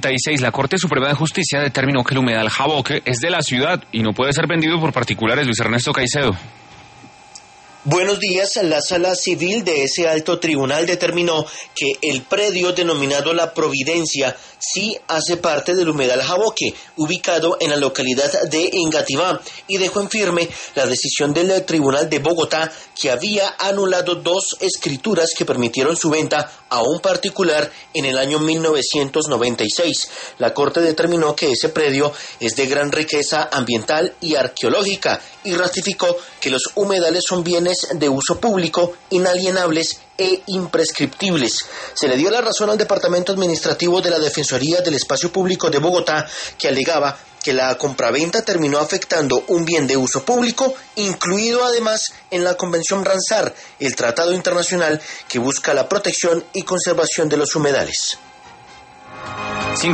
La Corte Suprema de Justicia determinó que el humedal Jaboque es de la ciudad y no puede ser vendido por particulares. Luis Ernesto Caicedo. Buenos días. La Sala Civil de ese alto tribunal determinó que el predio denominado La Providencia sí hace parte del humedal Jaboque, ubicado en la localidad de Engativá, y dejó en firme la decisión del Tribunal de Bogotá, que había anulado 2 escrituras que permitieron su venta a un particular en el año 1996. La Corte determinó que ese predio es de gran riqueza ambiental y arqueológica y ratificó que los humedales son bienes de uso público, inalienables e imprescriptibles. Se le dio la razón al Departamento Administrativo de la Defensoría del Espacio Público de Bogotá, que alegaba que la compraventa terminó afectando un bien de uso público, incluido además en la Convención Ramsar, el tratado internacional que busca la protección y conservación de los humedales.